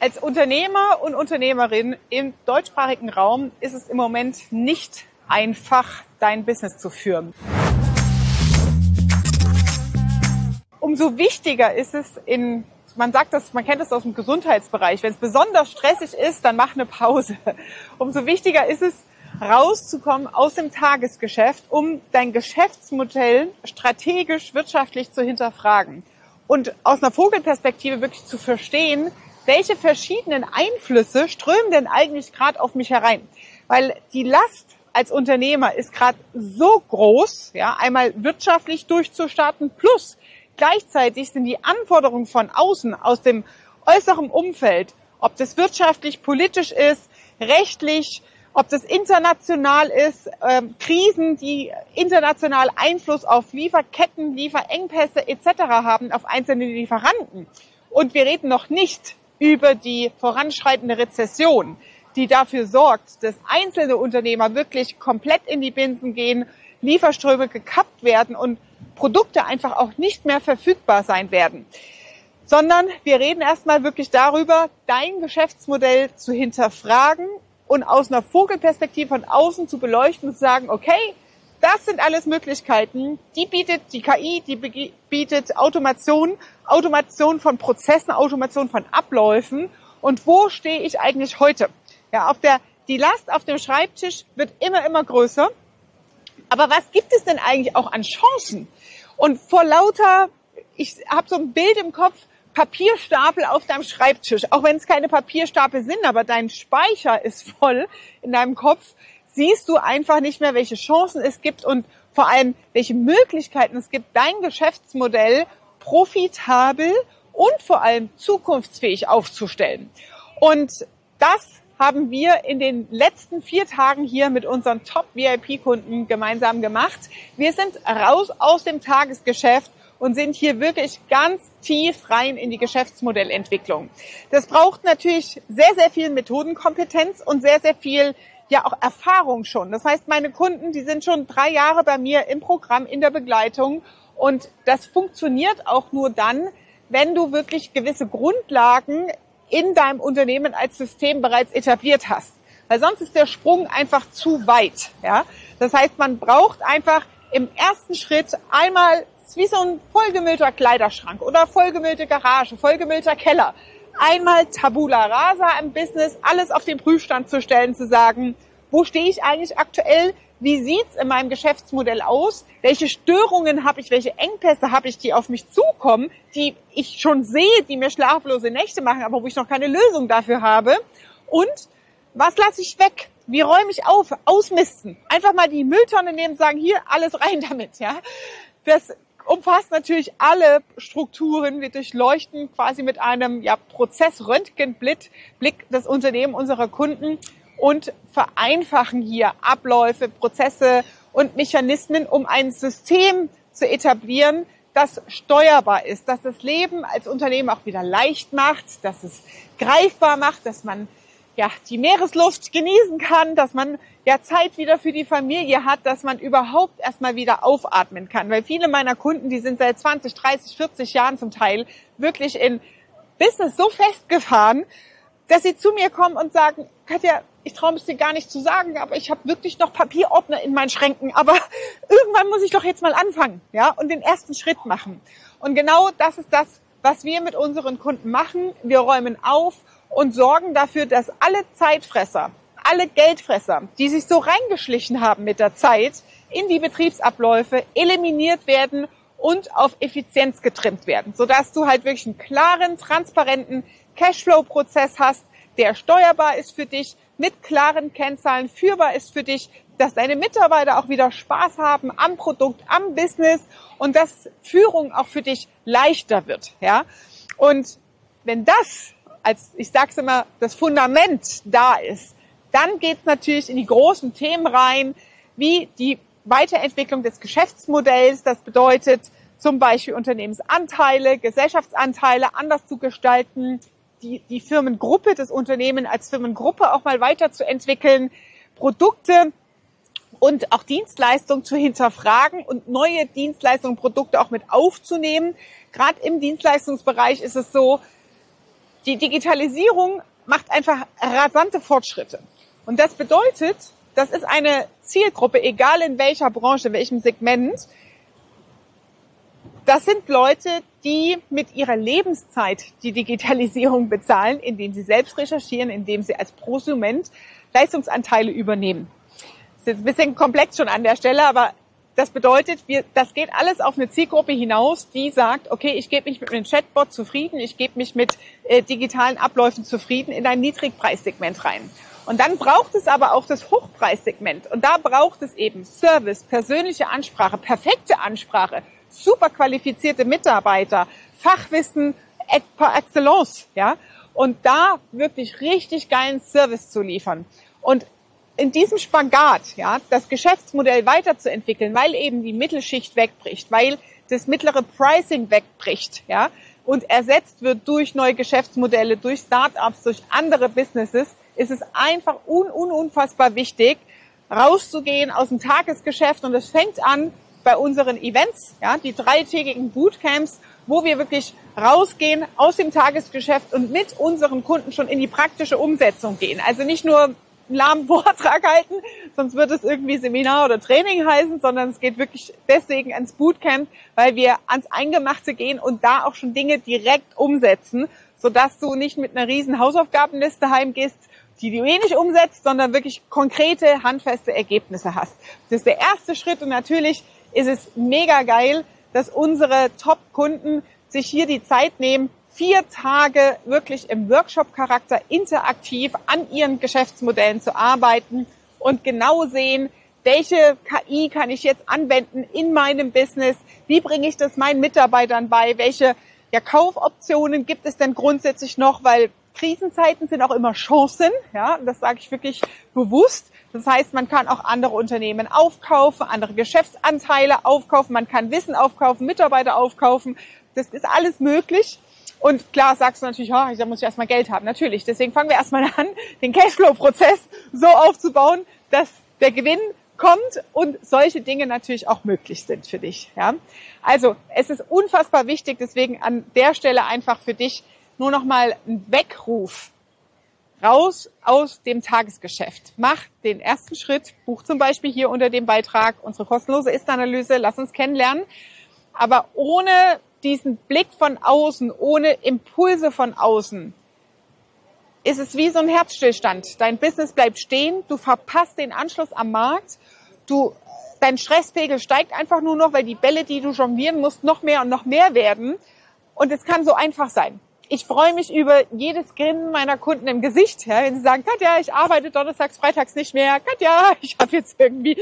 Als Unternehmer und Unternehmerin im deutschsprachigen Raum ist es im Moment nicht einfach, dein Business zu führen. Umso wichtiger ist es man kennt es aus dem Gesundheitsbereich, wenn es besonders stressig ist, dann mach eine Pause. Umso wichtiger ist es, rauszukommen aus dem Tagesgeschäft, um dein Geschäftsmodell strategisch, wirtschaftlich zu hinterfragen und aus einer Vogelperspektive wirklich zu verstehen, welche verschiedenen Einflüsse strömen denn eigentlich gerade auf mich herein? Weil die Last als Unternehmer ist gerade so groß, ja, einmal wirtschaftlich durchzustarten, plus gleichzeitig sind die Anforderungen von außen, aus dem äußeren Umfeld, ob das wirtschaftlich, politisch ist, rechtlich, ob das international ist, Krisen, die international Einfluss auf Lieferketten, Lieferengpässe etc. haben, auf einzelne Lieferanten. Und wir reden noch nicht über die voranschreitende Rezession, die dafür sorgt, dass einzelne Unternehmer wirklich komplett in die Binsen gehen, Lieferströme gekappt werden und Produkte einfach auch nicht mehr verfügbar sein werden. Sondern wir reden erstmal wirklich darüber, dein Geschäftsmodell zu hinterfragen und aus einer Vogelperspektive von außen zu beleuchten und zu sagen, okay, das sind alles Möglichkeiten, die bietet die KI, die bietet Automation von Prozessen, Automation von Abläufen. Und wo stehe ich eigentlich heute? Ja, die Last auf dem Schreibtisch wird immer größer. Aber was gibt es denn eigentlich auch an Chancen? Und ich habe so ein Bild im Kopf, Papierstapel auf deinem Schreibtisch. Auch wenn es keine Papierstapel sind, aber dein Speicher ist voll in deinem Kopf, siehst du einfach nicht mehr, welche Chancen es gibt und vor allem, welche Möglichkeiten es gibt, dein Geschäftsmodell profitabel und vor allem zukunftsfähig aufzustellen. Und das haben wir in den letzten 4 Tagen hier mit unseren Top-VIP-Kunden gemeinsam gemacht. Wir sind raus aus dem Tagesgeschäft und sind hier wirklich ganz tief rein in die Geschäftsmodellentwicklung. Das braucht natürlich sehr viel Methodenkompetenz und sehr viel auch Erfahrung schon. Das heißt, meine Kunden, die sind schon 3 Jahre bei mir im Programm, in der Begleitung und das funktioniert auch nur dann, wenn du wirklich gewisse Grundlagen in deinem Unternehmen als System bereits etabliert hast. Weil sonst ist der Sprung einfach zu weit. Ja? Das heißt, man braucht einfach im ersten Schritt einmal wie so ein vollgemüllter Kleiderschrank oder vollgemüllte Garage, vollgemüllter Keller. Einmal Tabula Rasa im Business, alles auf den Prüfstand zu stellen, zu sagen, wo stehe ich eigentlich aktuell? Wie sieht's in meinem Geschäftsmodell aus? Welche Störungen habe ich? Welche Engpässe habe ich, die auf mich zukommen, die ich schon sehe, die mir schlaflose Nächte machen, aber wo ich noch keine Lösung dafür habe? Und was lasse ich weg? Wie räume ich auf? Ausmisten. Einfach mal die Mülltonne nehmen und sagen, hier, alles rein damit. Ja, das umfasst natürlich alle Strukturen. Wir durchleuchten quasi mit einem Prozessröntgenblick das Unternehmen unserer Kunden und vereinfachen hier Abläufe, Prozesse und Mechanismen, um ein System zu etablieren, das steuerbar ist, das das Leben als Unternehmen auch wieder leicht macht, dass es greifbar macht, dass man die Meeresluft genießen kann, dass man Zeit wieder für die Familie hat, dass man überhaupt erstmal wieder aufatmen kann. Weil viele meiner Kunden, die sind seit 20, 30, 40 Jahren zum Teil wirklich in Business so festgefahren, dass sie zu mir kommen und sagen, Katja, ich traue mich dir gar nicht zu sagen, aber ich habe wirklich noch Papierordner in meinen Schränken, aber irgendwann muss ich doch jetzt mal anfangen, und den ersten Schritt machen. Und genau das ist das, was wir mit unseren Kunden machen. Wir räumen auf und sorgen dafür, dass alle Zeitfresser, alle Geldfresser, die sich so reingeschlichen haben mit der Zeit, in die Betriebsabläufe eliminiert werden und auf Effizienz getrimmt werden, sodass du halt wirklich einen klaren, transparenten Cashflow-Prozess hast, der steuerbar ist für dich, mit klaren Kennzahlen führbar ist für dich, dass deine Mitarbeiter auch wieder Spaß haben am Produkt, am Business und dass Führung auch für dich leichter wird. Und wenn das, ich sag's immer, das Fundament da ist, dann geht's natürlich in die großen Themen rein, wie die Weiterentwicklung des Geschäftsmodells. Das bedeutet zum Beispiel Unternehmensanteile, Gesellschaftsanteile anders zu gestalten, die Firmengruppe, das Unternehmen als Firmengruppe auch mal weiterzuentwickeln, Produkte und auch Dienstleistungen zu hinterfragen und neue Dienstleistungen, Produkte auch mit aufzunehmen. Gerade im Dienstleistungsbereich ist es so, Die Digitalisierung macht einfach rasante Fortschritte. Und das bedeutet, das ist eine Zielgruppe, egal in welcher Branche, in welchem Segment. Das sind Leute, die mit ihrer Lebenszeit die Digitalisierung bezahlen, indem sie selbst recherchieren, indem sie als Prosument Leistungsanteile übernehmen. Das ist jetzt ein bisschen komplex schon an der Stelle, aber das bedeutet, das geht alles auf eine Zielgruppe hinaus, die sagt, okay, ich gebe mich mit einem Chatbot zufrieden, ich gebe mich mit digitalen Abläufen zufrieden in ein Niedrigpreissegment rein. Und dann braucht es aber auch das Hochpreissegment. Und da braucht es eben Service, persönliche Ansprache, perfekte Ansprache, super qualifizierte Mitarbeiter, Fachwissen par excellence, ja. Und da wirklich richtig geilen Service zu liefern. Und in diesem Spagat, ja, das Geschäftsmodell weiterzuentwickeln, weil eben die Mittelschicht wegbricht, weil das mittlere Pricing wegbricht, ja, und ersetzt wird durch neue Geschäftsmodelle, durch Startups, durch andere Businesses, ist es einfach unfassbar wichtig, rauszugehen aus dem Tagesgeschäft. Und es fängt an bei unseren Events, ja, die 3-tägigen Bootcamps, wo wir wirklich rausgehen aus dem Tagesgeschäft und mit unseren Kunden schon in die praktische Umsetzung gehen. Also nicht nur einen lahmen Vortrag halten, sonst wird es irgendwie Seminar oder Training heißen, sondern es geht wirklich deswegen ans Bootcamp, weil wir ans Eingemachte gehen und da auch schon Dinge direkt umsetzen, sodass du nicht mit einer riesen Hausaufgabenliste heimgehst, die du eh nicht umsetzt, sondern wirklich konkrete, handfeste Ergebnisse hast. Das ist der erste Schritt und natürlich ist es mega geil, dass unsere Top-Kunden sich hier die Zeit nehmen, 4 Tage wirklich im Workshop-Charakter interaktiv an ihren Geschäftsmodellen zu arbeiten und genau sehen, welche KI kann ich jetzt anwenden in meinem Business, wie bringe ich das meinen Mitarbeitern bei, welche Kaufoptionen gibt es denn grundsätzlich noch, weil Krisenzeiten sind auch immer Chancen, ja, das sage ich wirklich bewusst. Das heißt, man kann auch andere Unternehmen aufkaufen, andere Geschäftsanteile aufkaufen, man kann Wissen aufkaufen, Mitarbeiter aufkaufen. Das ist alles möglich. Und klar sagst du natürlich, oh, da muss ich erstmal Geld haben. Natürlich. Deswegen fangen wir erstmal an, den Cashflow-Prozess so aufzubauen, dass der Gewinn kommt und solche Dinge natürlich auch möglich sind für dich. Ja? Also es ist unfassbar wichtig, deswegen an der Stelle einfach für dich nur noch mal ein Weckruf. Raus aus dem Tagesgeschäft. Mach den ersten Schritt. Buch zum Beispiel hier unter dem Beitrag unsere kostenlose Ist-Analyse. Lass uns kennenlernen. Aber ohne diesen Blick von außen, ohne Impulse von außen, ist es wie so ein Herzstillstand. Dein Business bleibt stehen. Du verpasst den Anschluss am Markt. Dein Stresspegel steigt einfach nur noch, weil die Bälle, die du jonglieren musst, noch mehr und noch mehr werden. Und es kann so einfach sein. Ich freue mich über jedes Grinsen meiner Kunden im Gesicht, ja, wenn sie sagen, Katja, ich arbeite donnerstags, freitags nicht mehr. Katja, ich habe jetzt irgendwie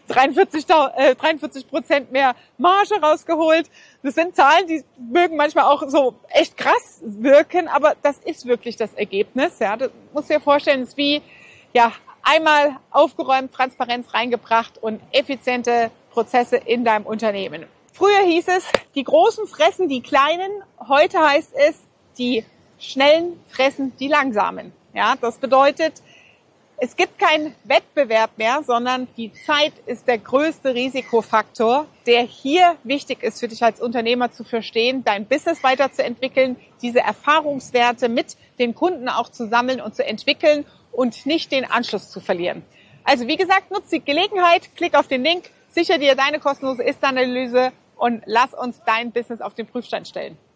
43% mehr Marge rausgeholt. Das sind Zahlen, die mögen manchmal auch so echt krass wirken, aber das ist wirklich das Ergebnis. Ja, das musst du dir vorstellen, es ist wie einmal aufgeräumt, Transparenz reingebracht und effiziente Prozesse in deinem Unternehmen. Früher hieß es, die Großen fressen die Kleinen. Heute heißt es, die Schnellen fressen die Langsamen. Ja, das bedeutet, es gibt keinen Wettbewerb mehr, sondern die Zeit ist der größte Risikofaktor, der hier wichtig ist für dich als Unternehmer zu verstehen, dein Business weiterzuentwickeln, diese Erfahrungswerte mit den Kunden auch zu sammeln und zu entwickeln und nicht den Anschluss zu verlieren. Also wie gesagt, nutz die Gelegenheit, klick auf den Link, sicher dir deine kostenlose Ist-Analyse und lass uns dein Business auf den Prüfstand stellen.